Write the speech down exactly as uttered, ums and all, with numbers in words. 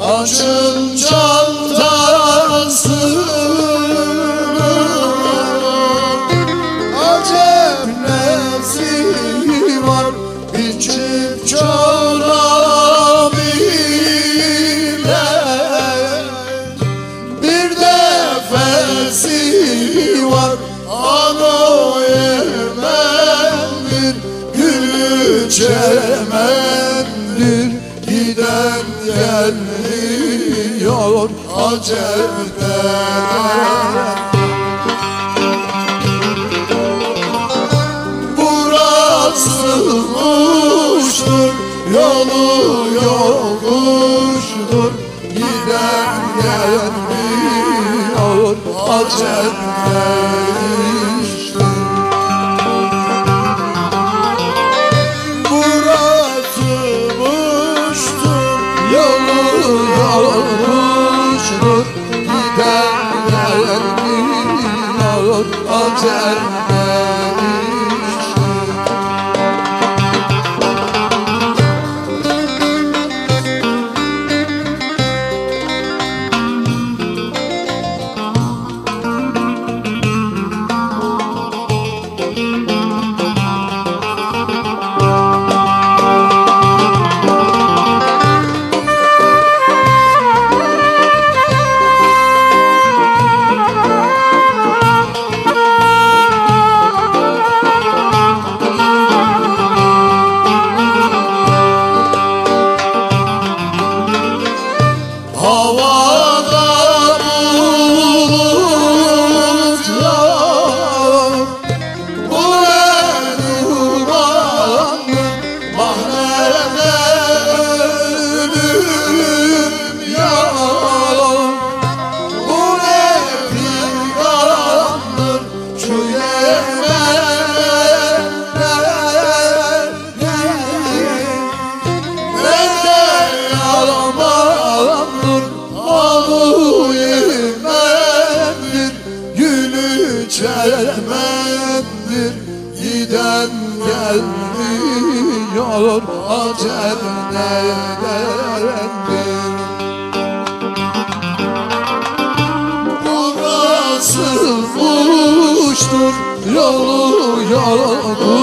açın çantasını. Acep nesi var bir çift çorabıyla, bir defesi var ano yemendir, gülü çemendir, giden gelmiyor Acep'ten. Burası uçtur, yolu yokuştur, giden gelmiyor Acep'ten işte. Burası uçtur, yolu yokuştur, giden gelmiyor Acep'ten işte. Havada bulutlar, bu ne dumandır, mahremde ölüm yağar. Bu ne figandır şu yerlerde, nerede yaramandır, alı yemendir, gülü çemendir, giden gelmiyor Acep nedendir. Orası uçtur, yolu yokuştur,